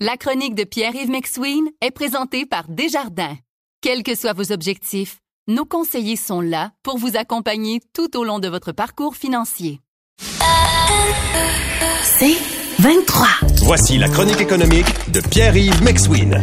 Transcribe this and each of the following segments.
La chronique de Pierre-Yves McSween est présentée par Desjardins. Quels que soient vos objectifs, nos conseillers sont là pour vous accompagner tout au long de votre parcours financier. C'est 23. Voici la chronique économique de Pierre-Yves McSween.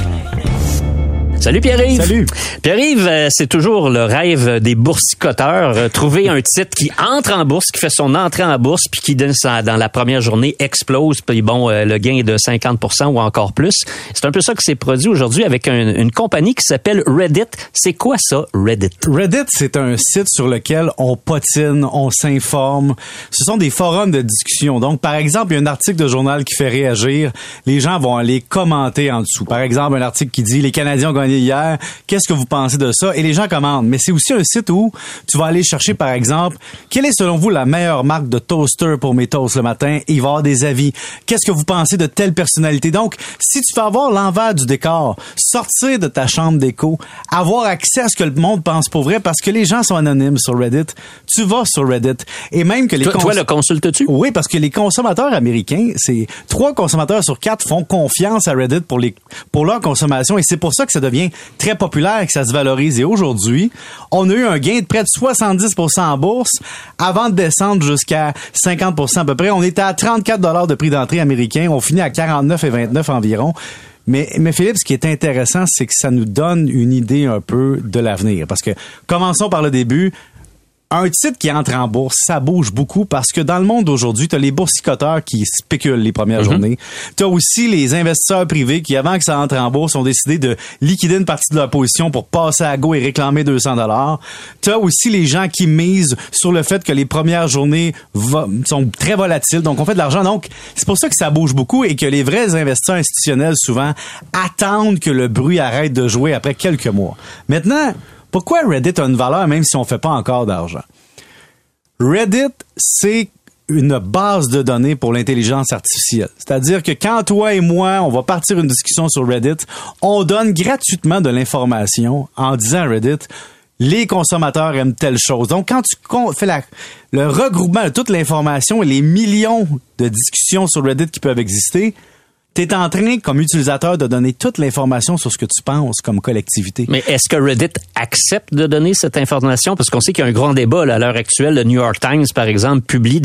Salut Pierre-Yves. Salut. Pierre-Yves, c'est toujours le rêve des boursicoteurs. Trouver un titre qui entre en bourse, qui fait son entrée en bourse, puis qui dans la première journée explose, puis bon, le gain est de 50% ou encore plus. C'est un peu ça qui s'est produit aujourd'hui avec une compagnie qui s'appelle Reddit. C'est quoi ça, Reddit? Reddit, c'est un site sur lequel on potine, on s'informe. Ce sont des forums de discussion. Donc, par exemple, il y a un article de journal qui fait réagir. Les gens vont aller commenter en dessous. Par exemple, un article qui dit « Les Canadiens ont gagné hier, qu'est-ce que vous pensez de ça? » Et les gens commentent. Mais c'est aussi un site où tu vas aller chercher, par exemple, quelle est selon vous la meilleure marque de toaster pour mes toasts le matin? Et il va y avoir des avis. Qu'est-ce que vous pensez de telle personnalité? Donc, si tu veux avoir l'envers du décor, sortir de ta chambre d'écho, avoir accès à ce que le monde pense pour vrai, parce que les gens sont anonymes sur Reddit, tu vas sur Reddit. Et même que les Toi, le consultes-tu? Oui, parce que les consommateurs américains, c'est 3 consommateurs sur 4 font confiance à Reddit pour leur consommation, et c'est pour ça que ça devient très populaire et que ça se valorise. Et aujourd'hui, on a eu un gain de près de 70% en bourse avant de descendre jusqu'à 50% à peu près. On était à 34$ de prix d'entrée américain. On finit à 49,29 environ. Mais Philippe, ce qui est intéressant, c'est que ça nous donne une idée un peu de l'avenir. Parce que, commençons par le début. Un titre qui entre en bourse, ça bouge beaucoup parce que dans le monde d'aujourd'hui, tu as les boursicoteurs qui spéculent les premières journées. Tu as aussi les investisseurs privés qui, avant que ça entre en bourse, ont décidé de liquider une partie de leur position pour passer à go et réclamer 200$. Tu as aussi les gens qui misent sur le fait que les premières journées sont très volatiles, donc on fait de l'argent. Donc, c'est pour ça que ça bouge beaucoup et que les vrais investisseurs institutionnels, souvent, attendent que le bruit arrête de jouer après quelques mois. Maintenant, pourquoi Reddit a une valeur même si on fait pas encore d'argent? Reddit, c'est une base de données pour l'intelligence artificielle. C'est-à-dire que quand toi et moi, on va partir une discussion sur Reddit, on donne gratuitement de l'information en disant à Reddit, les consommateurs aiment telle chose. Donc, quand tu fais le regroupement de toute l'information et les millions de discussions sur Reddit qui peuvent exister, t'es en train, comme utilisateur, de donner toute l'information sur ce que tu penses comme collectivité. Mais est-ce que Reddit accepte de donner cette information? Parce qu'on sait qu'il y a un grand débat là, à l'heure actuelle. Le New York Times, par exemple,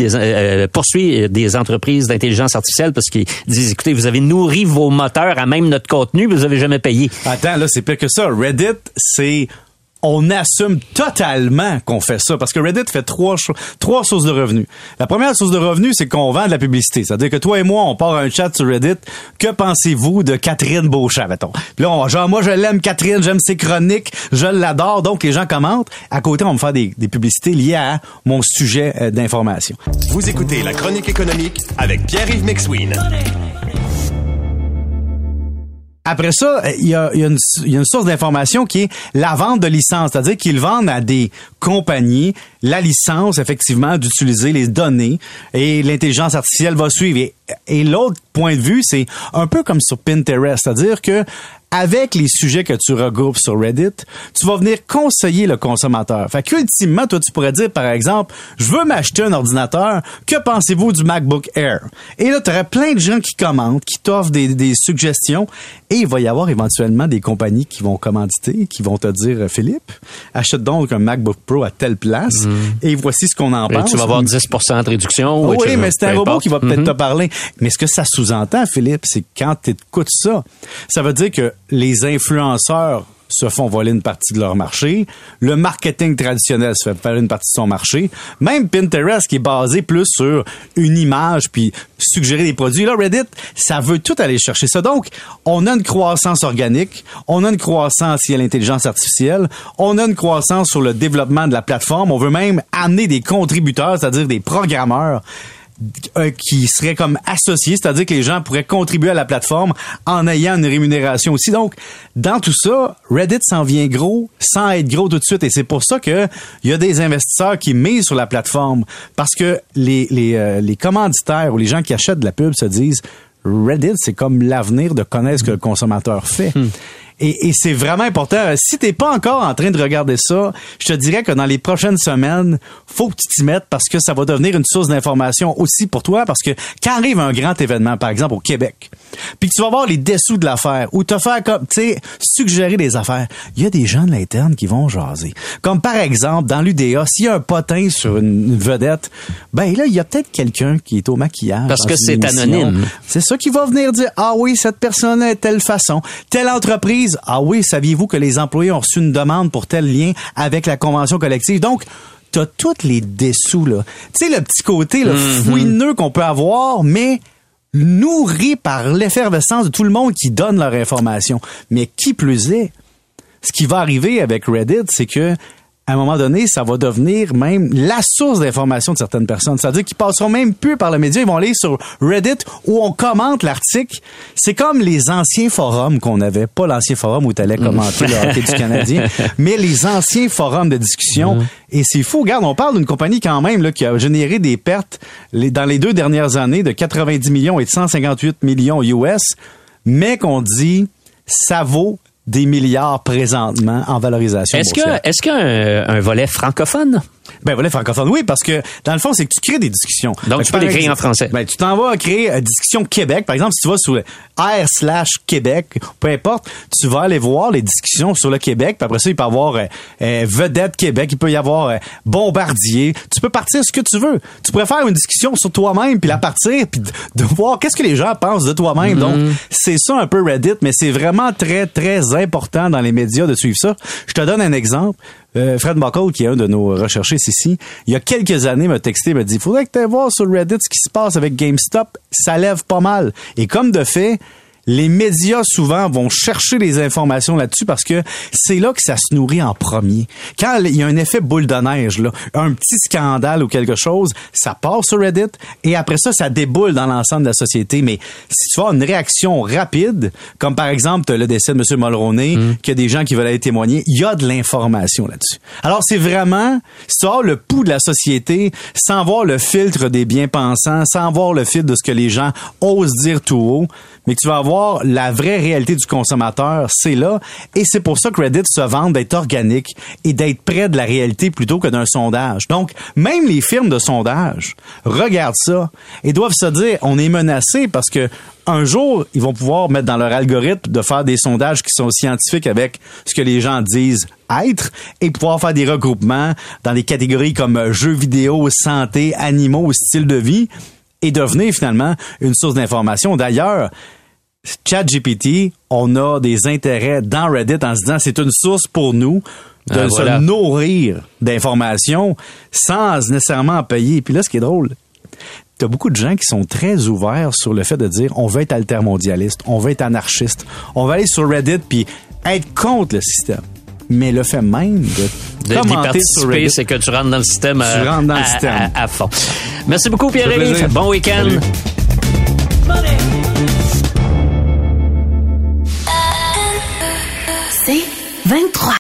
poursuit des entreprises d'intelligence artificielle parce qu'ils disent, écoutez, vous avez nourri vos moteurs à même notre contenu, vous avez jamais payé. Attends, là, c'est pire que ça. Reddit, c'est... On assume totalement qu'on fait ça parce que Reddit fait trois sources de revenus. La première source de revenus, c'est qu'on vend de la publicité. C'est-à-dire que toi et moi, on part un chat sur Reddit. Que pensez-vous de Catherine Beauchamp, mettons? Puis là, genre, moi, je l'aime, Catherine, j'aime ses chroniques, je l'adore. Donc, les gens commentent. À côté, on va me faire des publicités liées à mon sujet d'information. Vous écoutez la chronique économique avec Pierre-Yves McSween. Après ça, il y a une source d'information qui est la vente de licences, c'est-à-dire qu'ils vendent à des compagnies la licence, effectivement, d'utiliser les données et l'intelligence artificielle va suivre. Et l'autre point de vue, c'est un peu comme sur Pinterest, c'est-à-dire que avec les sujets que tu regroupes sur Reddit, tu vas venir conseiller le consommateur. Fait qu'ultimement, toi, tu pourrais dire, par exemple, je veux m'acheter un ordinateur, que pensez-vous du MacBook Air? Et là, tu aurais plein de gens qui commentent, qui t'offrent des suggestions, et il va y avoir éventuellement des compagnies qui vont commanditer, qui vont te dire, Philippe, achète donc un MacBook Pro à telle place, et voici ce qu'on en pense. Tu vas avoir 10% de réduction. Oh, oui, mais c'est un robot qui va peut-être te parler. Mais ce que ça sous-entend, Philippe, c'est que quand tu écoutes ça, ça veut dire que les influenceurs se font voler une partie de leur marché. Le marketing traditionnel se fait voler une partie de son marché. Même Pinterest, qui est basé plus sur une image puis suggérer des produits. Là, Reddit, ça veut tout aller chercher ça. Donc, on a une croissance organique, on a une croissance liée à l'intelligence artificielle, on a une croissance sur le développement de la plateforme. On veut même amener des contributeurs, c'est-à-dire des programmeurs qui seraient comme associés, c'est-à-dire que les gens pourraient contribuer à la plateforme en ayant une rémunération aussi. Donc, dans tout ça, Reddit s'en vient gros sans être gros tout de suite. Et c'est pour ça que il y a des investisseurs qui misent sur la plateforme parce que les commanditaires ou les gens qui achètent de la pub se disent Reddit, c'est comme l'avenir de connaître ce que le consommateur fait. Et c'est vraiment important. Si t'es pas encore en train de regarder ça, je te dirais que dans les prochaines semaines, faut que tu t'y mettes parce que ça va devenir une source d'information aussi pour toi, parce que quand arrive un grand événement, par exemple au Québec, puis que tu vas voir les dessous de l'affaire, ou te faire comme, tu sais, suggérer des affaires, il y a des gens de l'interne qui vont jaser. Comme par exemple, dans l'UDA, s'il y a un potin sur une vedette, ben là, il y a peut-être quelqu'un qui est au maquillage. Parce que c'est anonyme. C'est ça qui va venir dire, ah oui, cette personne est telle façon, telle entreprise. Ah oui, saviez-vous que les employés ont reçu une demande pour tel lien avec la convention collective? Donc, t'as tous les dessous, là. Tu sais, le petit côté là, fouineux qu'on peut avoir, mais nourri par l'effervescence de tout le monde qui donne leur information. Mais qui plus est, ce qui va arriver avec Reddit, c'est que à un moment donné, ça va devenir même la source d'information de certaines personnes. C'est-à-dire qu'ils passeront même plus par le média, ils vont aller sur Reddit où on commente l'article. C'est comme les anciens forums qu'on avait, pas l'ancien forum où tu allais commenter le hockey du Canadien, mais les anciens forums de discussion. Et c'est fou, regarde, on parle d'une compagnie quand même là, qui a généré des pertes dans les 2 dernières années de 90 millions et de 158 millions US, mais qu'on dit ça vaut des milliards présentement en valorisation boursière. Est-ce qu'il y a un volet francophone? Ben, volet francophone, oui, parce que, dans le fond, c'est que tu crées des discussions. Donc, tu peux l'écrire en français. Ben, tu t'en vas créer Discussion Québec. Par exemple, si tu vas sur r/Québec, peu importe, tu vas aller voir les discussions sur le Québec, puis après ça, il peut y avoir Vedette Québec, il peut y avoir Bombardier. Tu peux partir ce que tu veux. Tu pourrais faire une discussion sur toi-même, puis la partir, puis de voir qu'est-ce que les gens pensent de toi-même. Donc, c'est ça un peu Reddit, mais c'est vraiment très, très important dans les médias de suivre ça. Je te donne un exemple. Fred Buckle, qui est un de nos recherchistes ici, il y a quelques années, m'a texté, m'a dit, faudrait que tu ailles voir sur Reddit ce qui se passe avec GameStop. Ça lève pas mal. Et comme de fait, les médias souvent vont chercher les informations là-dessus parce que c'est là que ça se nourrit en premier. Quand il y a un effet boule de neige, là, un petit scandale ou quelque chose, ça part sur Reddit et après ça, ça déboule dans l'ensemble de la société. Mais si tu as une réaction rapide, comme par exemple le décès de M. Mulroney, qu'il y a des gens qui veulent aller témoigner, il y a de l'information là-dessus. Alors c'est vraiment, si tu as le pouls de la société, sans voir le filtre des bien-pensants, sans voir le filtre de ce que les gens osent dire tout haut, mais que tu vas avoir la vraie réalité du consommateur, c'est là. Et c'est pour ça que Reddit se vante d'être organique et d'être près de la réalité plutôt que d'un sondage. Donc, même les firmes de sondage regardent ça et doivent se dire, on est menacé parce que un jour, ils vont pouvoir mettre dans leur algorithme de faire des sondages qui sont scientifiques avec ce que les gens disent être et pouvoir faire des regroupements dans des catégories comme jeux vidéo, santé, animaux, style de vie et devenir finalement une source d'information. D'ailleurs, ChatGPT, on a des intérêts dans Reddit en se disant c'est une source pour nous de se nourrir d'informations sans nécessairement en payer. Puis là, ce qui est drôle, t'as beaucoup de gens qui sont très ouverts sur le fait de dire on veut être altermondialiste, on veut être anarchiste, on va aller sur Reddit puis être contre le système. Mais le fait même de commenter sur Reddit, c'est que tu rentres dans le système, à fond. Merci beaucoup, Pierre-Yves. Bon week-end. Salut.